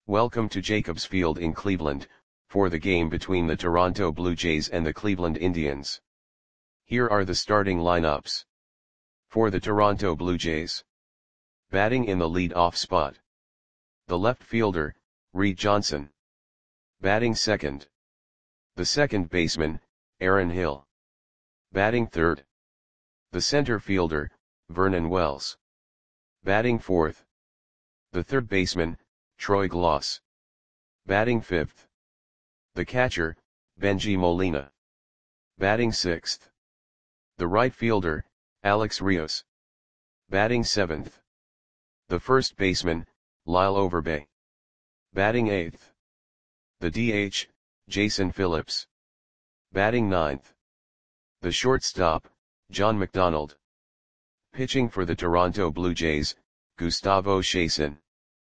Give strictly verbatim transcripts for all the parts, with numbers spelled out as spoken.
Welcome to Jacobs Field in Cleveland, for the game between the Toronto Blue Jays and the Cleveland Indians. Here are the starting lineups. For the Toronto Blue Jays. Batting in the lead-off spot. The left fielder, Reed Johnson. Batting second. The second baseman, Aaron Hill. Batting third. The center fielder, Vernon Wells. Batting fourth. The third baseman, Troy Glaus. Batting fifth. The catcher, Bengie Molina. Batting sixth. The right fielder, Alex Rios. Batting seventh. The first baseman, Lyle Overbay. Batting eighth. The D H, Jason Phillips. Batting ninth. The shortstop, John McDonald. Pitching for the Toronto Blue Jays, Gustavo Chacin.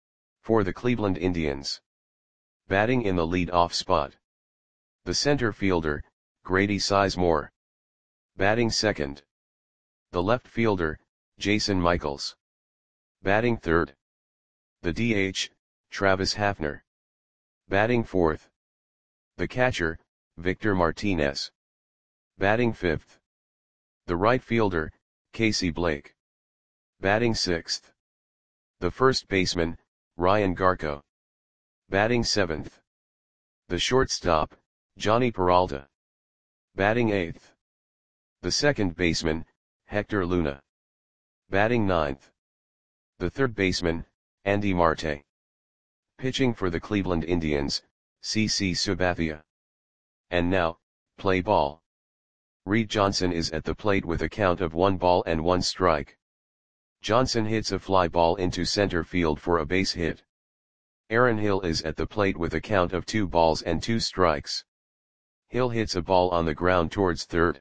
For the Cleveland Indians. Batting in the lead-off spot. The center fielder, Grady Sizemore. Batting second. The left fielder, Jason Michaels. Batting third. The D H, Travis Hafner. Batting fourth. The catcher, Victor Martinez. Batting fifth. The right fielder, Casey Blake. Batting sixth. The first baseman, Ryan Garko. Batting seventh. The shortstop, Johnny Peralta. Batting eighth. The second baseman, Hector Luna. Batting ninth. The third baseman, Andy Marte. Pitching for the Cleveland Indians, C C Sabathia. And now, play ball. Reed Johnson is at the plate with a count of one ball and one strike. Johnson hits a fly ball into center field for a base hit. Aaron Hill is at the plate with a count of two balls and two strikes. Hill hits a ball on the ground towards third.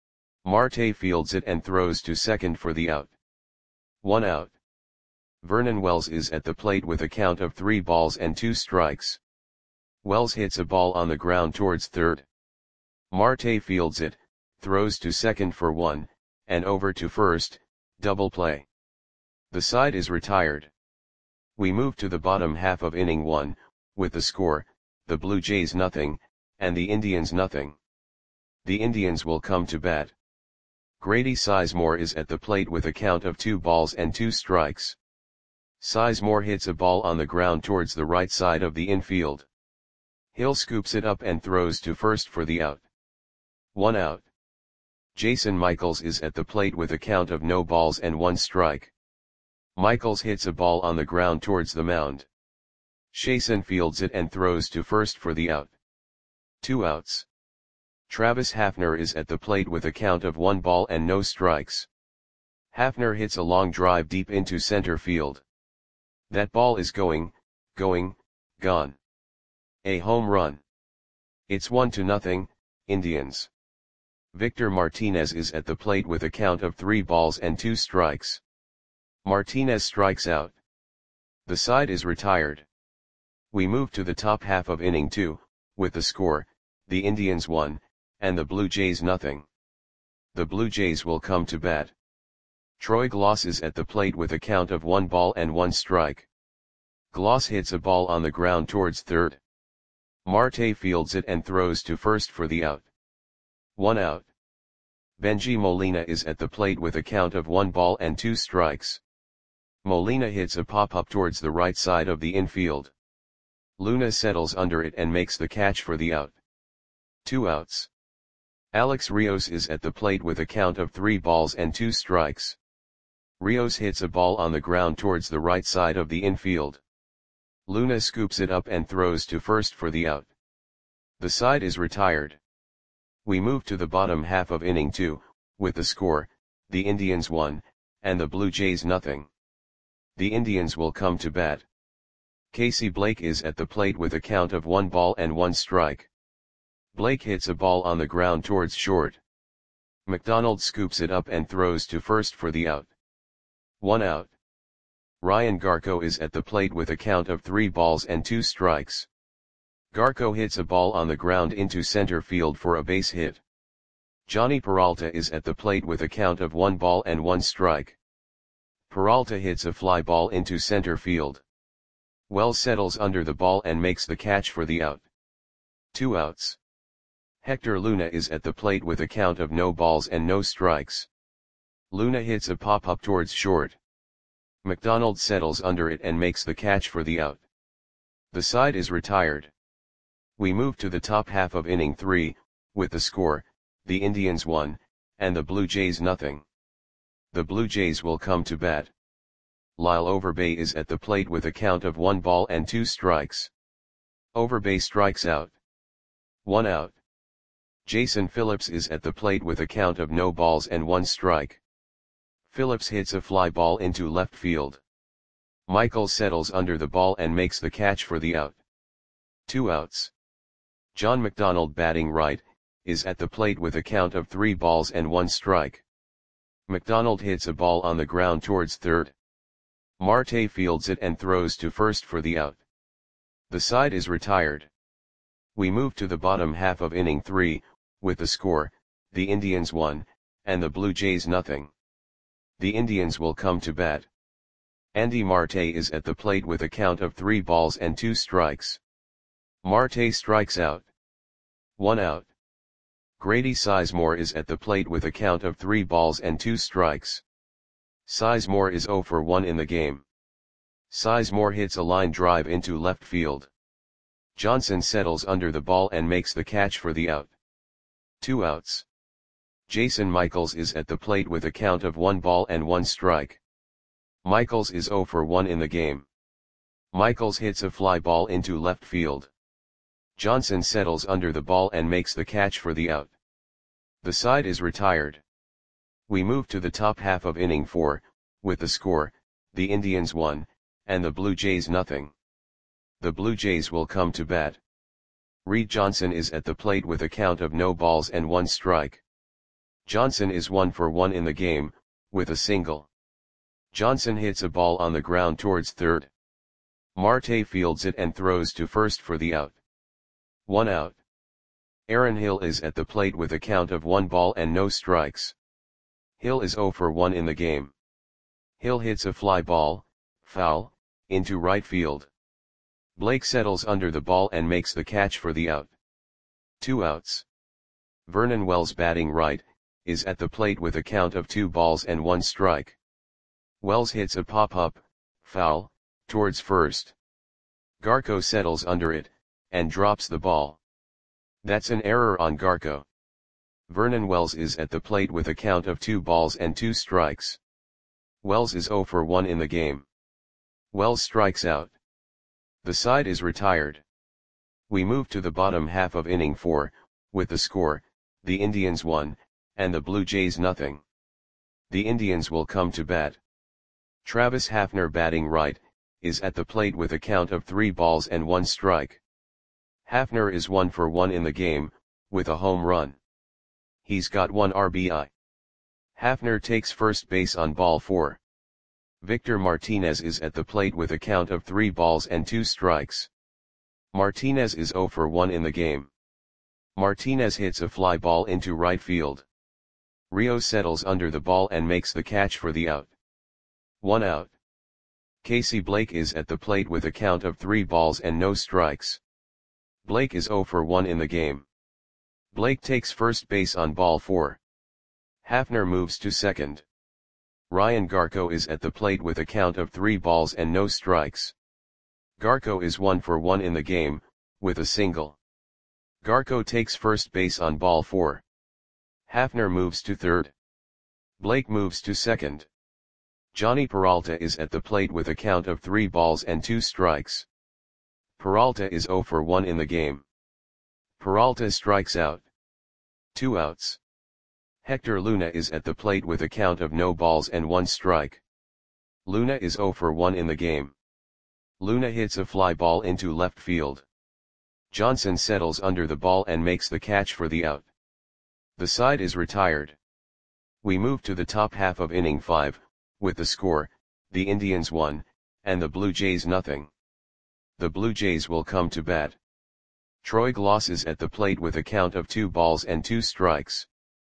Marte fields it and throws to second for the out. One out. Vernon Wells is at the plate with a count of three balls and two strikes. Wells hits a ball on the ground towards third. Marte fields it, throws to second for one, and over to first, double play. The side is retired. We move to the bottom half of inning one, with the score, the Blue Jays nothing, and the Indians nothing. The Indians will come to bat. Grady Sizemore is at the plate with a count of two balls and two strikes. Sizemore hits a ball on the ground towards the right side of the infield. Hill scoops it up and throws to first for the out. One out. Jason Michaels is at the plate with a count of no balls and one strike. Michaels hits a ball on the ground towards the mound. Chacin fields it and throws to first for the out. Two outs. Travis Hafner is at the plate with a count of one ball and no strikes. Hafner hits a long drive deep into center field. That ball is going, going, gone. A home run. It's one to nothing, Indians. Victor Martinez is at the plate with a count of three balls and two strikes. Martinez strikes out. The side is retired. We move to the top half of inning two, with the score, the Indians one, and the Blue Jays nothing. The Blue Jays will come to bat. Troy Glaus is at the plate with a count of one ball and one strike. Glaus hits a ball on the ground towards third. Marte fields it and throws to first for the out. One out. Bengie Molina is at the plate with a count of one ball and two strikes. Molina hits a pop-up towards the right side of the infield. Luna settles under it and makes the catch for the out. Two outs. Alex Rios is at the plate with a count of three balls and two strikes. Rios hits a ball on the ground towards the right side of the infield. Luna scoops it up and throws to first for the out. The side is retired. We move to the bottom half of inning two, with the score, the Indians one, and the Blue Jays nothing. The Indians will come to bat. Casey Blake is at the plate with a count of one ball and one strike. Blake hits a ball on the ground towards short. McDonald scoops it up and throws to first for the out. One out. Ryan Garko is at the plate with a count of three balls and two strikes. Garko hits a ball on the ground into center field for a base hit. Johnny Peralta is at the plate with a count of one ball and one strike. Peralta hits a fly ball into center field. Wells settles under the ball and makes the catch for the out. Two outs. Hector Luna is at the plate with a count of no balls and no strikes. Luna hits a pop-up towards short. McDonald settles under it and makes the catch for the out. The side is retired. We move to the top half of inning three, with the score, the Indians one, and the Blue Jays nothing. The Blue Jays will come to bat. Lyle Overbay is at the plate with a count of one ball and two strikes. Overbay strikes out. One out. Jason Phillips is at the plate with a count of no balls and one strike. Phillips hits a fly ball into left field. Michael settles under the ball and makes the catch for the out. Two outs. John McDonald, batting right, is at the plate with a count of three balls and one strike. McDonald hits a ball on the ground towards third. Marte fields it and throws to first for the out. The side is retired. We move to the bottom half of inning three, with the score, the Indians one, and the Blue Jays nothing. The Indians will come to bat. Andy Marte is at the plate with a count of three balls and two strikes. Marte strikes out. One out. Grady Sizemore is at the plate with a count of three balls and two strikes. Sizemore is oh for one in the game. Sizemore hits a line drive into left field. Johnson settles under the ball and makes the catch for the out. Two outs. Jason Michaels is at the plate with a count of one ball and one strike. Michaels is oh for one in the game. Michaels hits a fly ball into left field. Johnson settles under the ball and makes the catch for the out. The side is retired. We move to the top half of inning four, with the score, the Indians one, and the Blue Jays nothing. The Blue Jays will come to bat. Reed Johnson is at the plate with a count of no balls and one strike. Johnson is one for one in the game, with a single. Johnson hits a ball on the ground towards third. Marte fields it and throws to first for the out. One out. Aaron Hill is at the plate with a count of one ball and no strikes. Hill is oh for one in the game. Hill hits a fly ball, foul, into right field. Blake settles under the ball and makes the catch for the out. Two outs. Vernon Wells, batting right, is at the plate with a count of two balls and one strike. Wells hits a pop-up, foul, towards first. Garco settles under it, and drops the ball. That's an error on Garco. Vernon Wells is at the plate with a count of two balls and two strikes. Wells is oh for one in the game. Wells strikes out. The side is retired. We move to the bottom half of inning four, with the score, the Indians one, and the Blue Jays nothing. The Indians will come to bat. Travis Hafner, batting right, is at the plate with a count of three balls and one strike. Hafner is one for one in the game, with a home run. He's got one R B I. Hafner takes first base on ball four. Victor Martinez is at the plate with a count of three balls and two strikes. Martinez is oh for one in the game. Martinez hits a fly ball into right field. Rio settles under the ball and makes the catch for the out. One out. Casey Blake is at the plate with a count of three balls and no strikes. Blake is oh for one in the game. Blake takes first base on ball four. Hafner moves to second. Ryan Garco is at the plate with a count of three balls and no strikes. Garco is one for one in the game, with a single. Garco takes first base on ball four. Hafner moves to third. Blake moves to second. Johnny Peralta is at the plate with a count of three balls and two strikes. Peralta is oh for one in the game. Peralta strikes out. Two outs. Hector Luna is at the plate with a count of no balls and one strike. Luna is oh for one in the game. Luna hits a fly ball into left field. Johnson settles under the ball and makes the catch for the out. The side is retired. We move to the top half of inning five, with the score, the Indians one, and the Blue Jays nothing. The Blue Jays will come to bat. Troy Gloss is at the plate with a count of two balls and two strikes.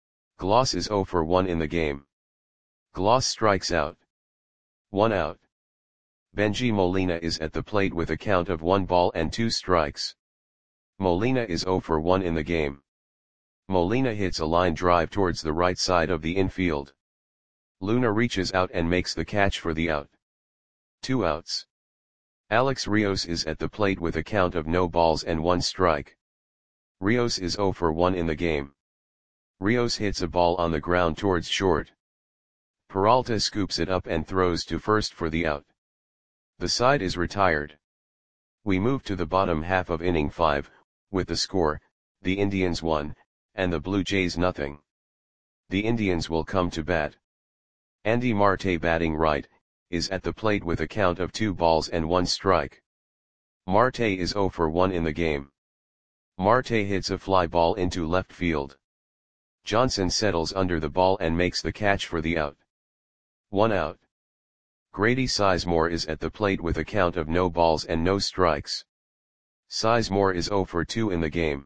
Gloss is oh for one in the game. Gloss strikes out. One out. Benji Molina is at the plate with a count of one ball and two strikes. Molina is zero for one in the game. Molina hits a line drive towards the right side of the infield. Luna reaches out and makes the catch for the out. Two outs. Alex Rios is at the plate with a count of no balls and one strike. Rios is zero for one in the game. Rios hits a ball on the ground towards short. Peralta scoops it up and throws to first for the out. The side is retired. We move to the bottom half of inning five, with the score, the Indians one, and the Blue Jays nothing. The Indians will come to bat. Andy Marte, batting right, is at the plate with a count of two balls and one strike. Marte is zero for one in the game. Marte hits a fly ball into left field. Johnson settles under the ball and makes the catch for the out. One out. Grady Sizemore is at the plate with a count of no balls and no strikes. Sizemore is zero for two in the game.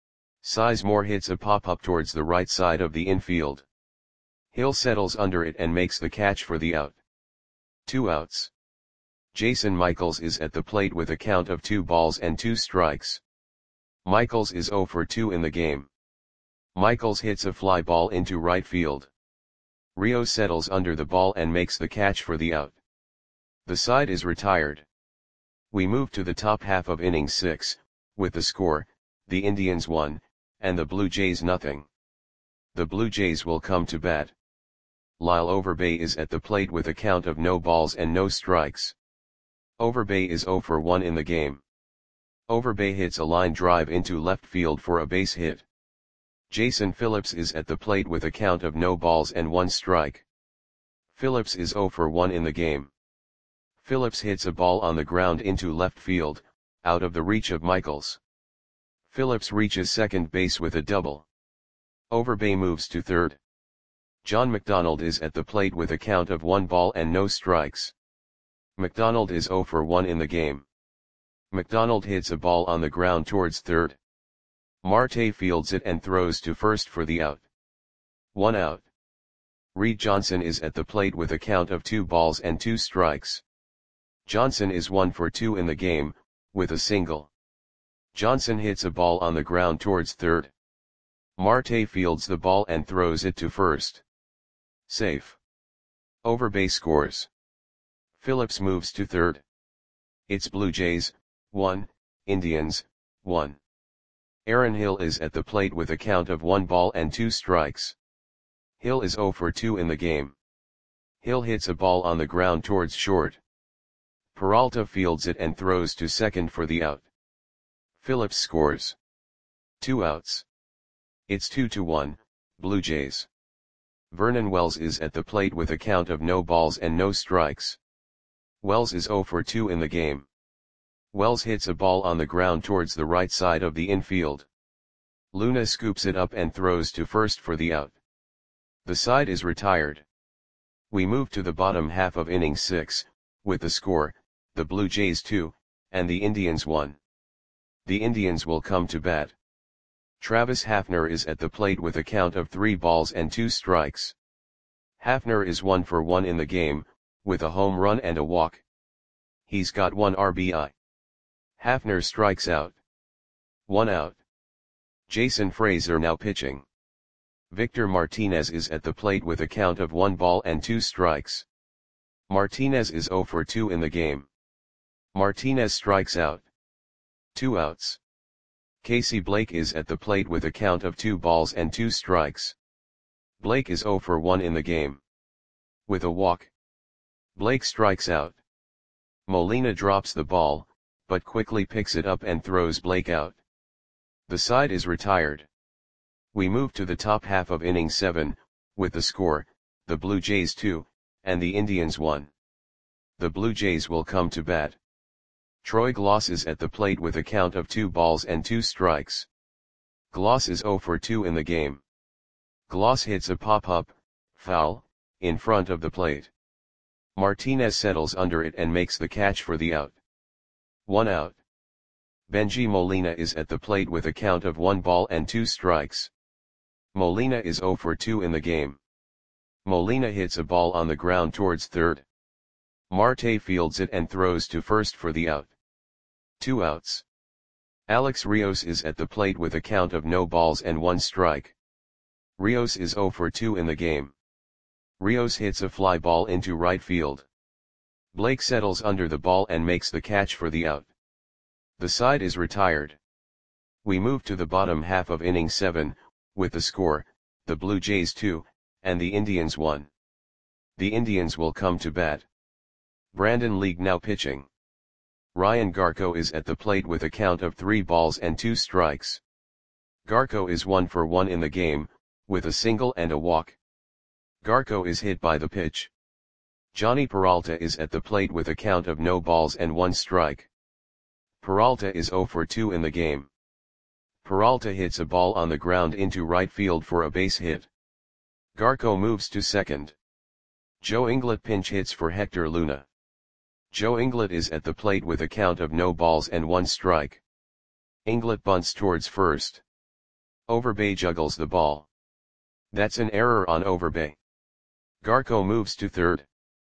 Sizemore hits a pop-up towards the right side of the infield. Hill settles under it and makes the catch for the out. Two outs. Jason Michaels is at the plate with a count of two balls and two strikes. Michaels is zero for two in the game. Michaels hits a fly ball into right field. Rio settles under the ball and makes the catch for the out. The side is retired. We move to the top half of inning six, with the score, the Indians one, and the Blue Jays nothing. The Blue Jays will come to bat. Lyle Overbay is at the plate with a count of no balls and no strikes. Overbay is zero for one in the game. Overbay hits a line drive into left field for a base hit. Jason Phillips is at the plate with a count of no balls and one strike. Phillips is zero for one in the game. Phillips hits a ball on the ground into left field, out of the reach of Michaels. Phillips reaches second base with a double. Overbay moves to third. John McDonald is at the plate with a count of one ball and no strikes. McDonald is zero for one in the game. McDonald hits a ball on the ground towards third. Marte fields it and throws to first for the out. One out. Reed Johnson is at the plate with a count of two balls and two strikes. Johnson is one for two in the game, with a single. Johnson hits a ball on the ground towards third. Marte fields the ball and throws it to first. Safe. Overbay scores. Phillips moves to third. It's Blue Jays, one, Indians, one. Aaron Hill is at the plate with a count of one ball and two strikes. Hill is zero for two in the game. Hill hits a ball on the ground towards short. Peralta fields it and throws to second for the out. Phillips scores. Two outs. It's two to one, Blue Jays. Vernon Wells is at the plate with a count of no balls and no strikes. Wells is zero for two in the game. Wells hits a ball on the ground towards the right side of the infield. Luna scoops it up and throws to first for the out. The side is retired. We move to the bottom half of inning six, with the score, the Blue Jays two, and the Indians one. The Indians will come to bat. Travis Hafner is at the plate with a count of three balls and two strikes. Hafner is one for one in the game, with a home run and a walk. He's got one R B I. Hafner strikes out. One out. Jason Frazier now pitching. Victor Martinez is at the plate with a count of one ball and two strikes. Martinez is zero for two in the game. Martinez strikes out. Two outs. Casey Blake is at the plate with a count of two balls and two strikes. Blake is zero for one in the game. With a walk. Blake strikes out. Molina drops the ball, but quickly picks it up and throws Blake out. The side is retired. We move to the top half of inning seven, with the score, the Blue Jays two, and the Indians one. The Blue Jays will come to bat. Troy Gloss is at the plate with a count of two balls and two strikes. Gloss is zero for two in the game. Gloss hits a pop-up, foul, in front of the plate. Martinez settles under it and makes the catch for the out. One out. Benji Molina is at the plate with a count of one ball and two strikes. Molina is zero for two in the game. Molina hits a ball on the ground towards third. Marte fields it and throws to first for the out. Two outs. Alex Rios is at the plate with a count of no balls and one strike. Rios is zero for two in the game. Rios hits a fly ball into right field. Blake settles under the ball and makes the catch for the out. The side is retired. We move to the bottom half of inning seven, with the score, the Blue Jays two, and the Indians one. The Indians will come to bat. Brandon League now pitching. Ryan Garko is at the plate with a count of three balls and two strikes. Garko is one for one in the game, with a single and a walk. Garko is hit by the pitch. Johnny Peralta is at the plate with a count of no balls and one strike. Peralta is zero for two in the game. Peralta hits a ball on the ground into right field for a base hit. Garko moves to second. Joe Inglet pinch hits for Hector Luna. Joe Inglet is at the plate with a count of no balls and one strike. Inglet bunts towards first. Overbay juggles the ball. That's an error on Overbay. Garko moves to third.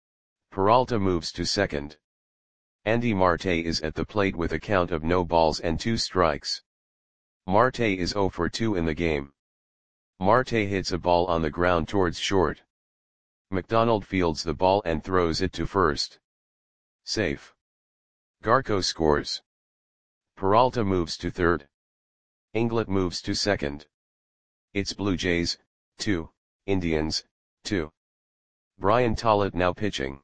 Peralta moves to second. Andy Marte is at the plate with a count of no balls and two strikes. Marte is zero for two in the game. Marte hits a ball on the ground towards short. McDonald fields the ball and throws it to first. Safe. Garko scores. Peralta moves to third. Inglet moves to second. It's Blue Jays, two, Indians, two. Brian Tollett now pitching.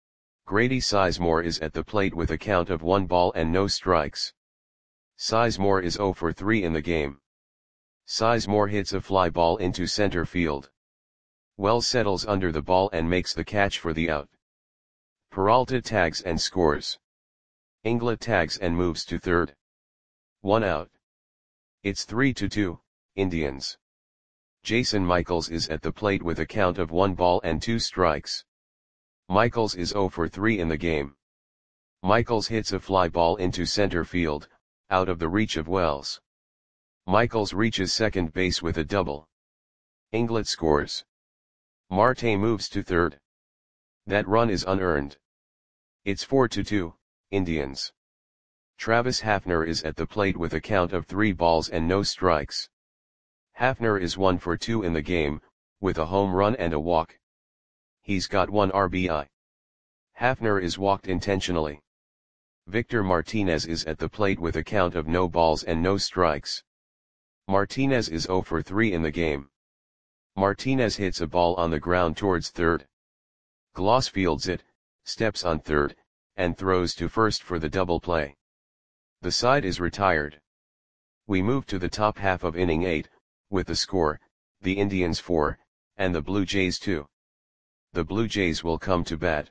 Grady Sizemore is at the plate with a count of one ball and no strikes. Sizemore is zero for three in the game. Sizemore hits a fly ball into center field. Wells settles under the ball and makes the catch for the out. Peralta tags and scores. Inglet tags and moves to third. One out. It's three to two, Indians. Jason Michaels is at the plate with a count of one ball and two strikes. Michaels is zero for three in the game. Michaels hits a fly ball into center field, out of the reach of Wells. Michaels reaches second base with a double. Inglet scores. Marte moves to third. That run is unearned. It's four to two, Indians. Travis Hafner is at the plate with a count of three balls and no strikes. Hafner is one for two in the game, with a home run and a walk. He's got one R B I. Hafner is walked intentionally. Victor Martinez is at the plate with a count of no balls and no strikes. Martinez is zero for three in the game. Martinez hits a ball on the ground towards third. Gloss fields it, steps on third, and throws to first for the double play. The side is retired. We move to the top half of inning eight, with the score, the Indians four, and the Blue Jays two. The Blue Jays will come to bat.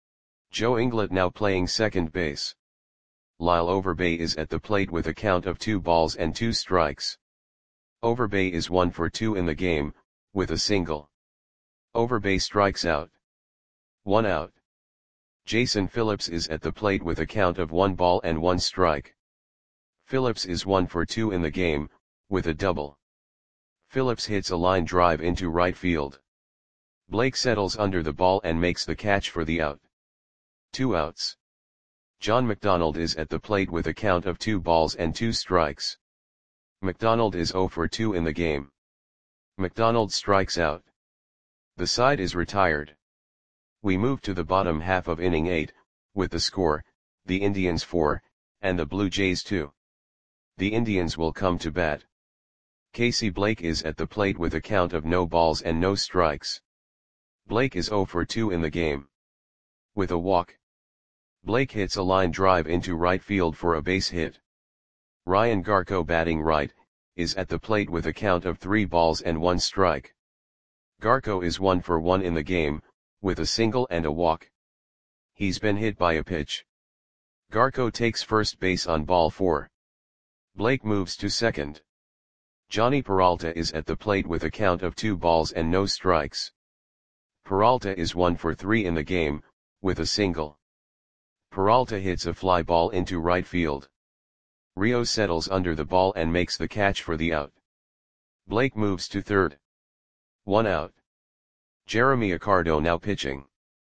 Joe Inglet now playing second base. Lyle Overbay is at the plate with a count of two balls and two strikes. Overbay is one for two in the game, with a single. Overbay strikes out. One out. Jason Phillips is at the plate with a count of one ball and one strike. Phillips is one for two in the game, with a double. Phillips hits a line drive into right field. Blake settles under the ball and makes the catch for the out. Two outs. John McDonald is at the plate with a count of two balls and two strikes. McDonald is zero for two in the game. McDonald strikes out. The side is retired. We move to the bottom half of inning eight, with the score, the Indians four, and the Blue Jays two. The Indians will come to bat. Casey Blake is at the plate with a count of no balls and no strikes. Blake is zero for two in the game. With a walk. Blake hits a line drive into right field for a base hit. Ryan Garko batting right, is at the plate with a count of three balls and one strike. Garko is one for one in the game, with a single and a walk. He's been hit by a pitch. Garko takes first base on ball four. Blake moves to second. Johnny Peralta is at the plate with a count of two balls and no strikes. Peralta is one for three in the game, with a single. Peralta hits a fly ball into right field. Rio settles under the ball and makes the catch for the out. Blake moves to third. One out. Jeremy Accardo now pitching.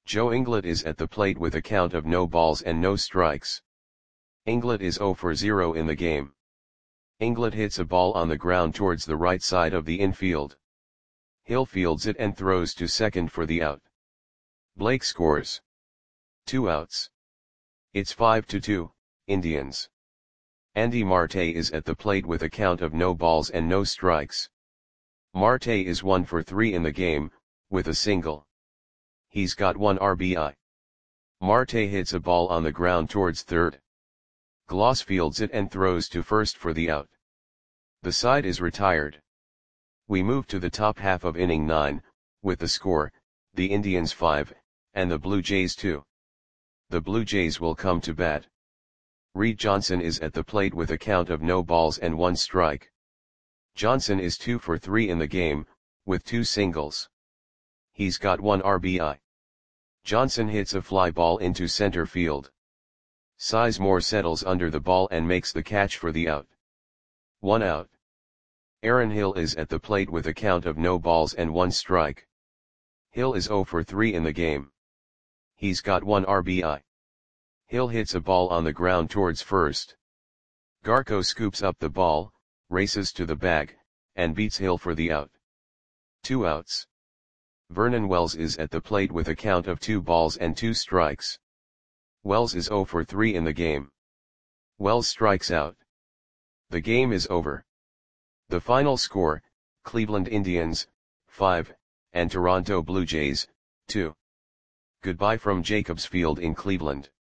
Joe Inglet is at the plate with a count of no balls and no strikes. Inglet is zero for zero in the game. Inglet hits a ball on the ground towards the right side of the infield. Hill fields it and throws to second for the out. Blake scores. Two outs. It's five to two, Indians. Andy Marte is at the plate with a count of no balls and no strikes. Marte is one for three in the game, with a single. He's got one R B I. Marte hits a ball on the ground towards third. Gloss fields it and throws to first for the out. The side is retired. We move to the top half of inning nine, with the score, the Indians five, and the Blue Jays two. The Blue Jays will come to bat. Reed Johnson is at the plate with a count of no balls and one strike. Johnson is two for three in the game, with two singles. He's got one R B I. Johnson hits a fly ball into center field. Sizemore settles under the ball and makes the catch for the out. One out. Aaron Hill is at the plate with a count of no balls and one strike. Hill is zero for three in the game. He's got one R B I. Hill hits a ball on the ground towards first. Garco scoops up the ball, races to the bag, and beats Hill for the out. Two outs. Vernon Wells is at the plate with a count of two balls and two strikes. Wells is zero for three in the game. Wells strikes out. The game is over. The final score, Cleveland Indians, five, and Toronto Blue Jays, two. Goodbye from Jacobs Field in Cleveland.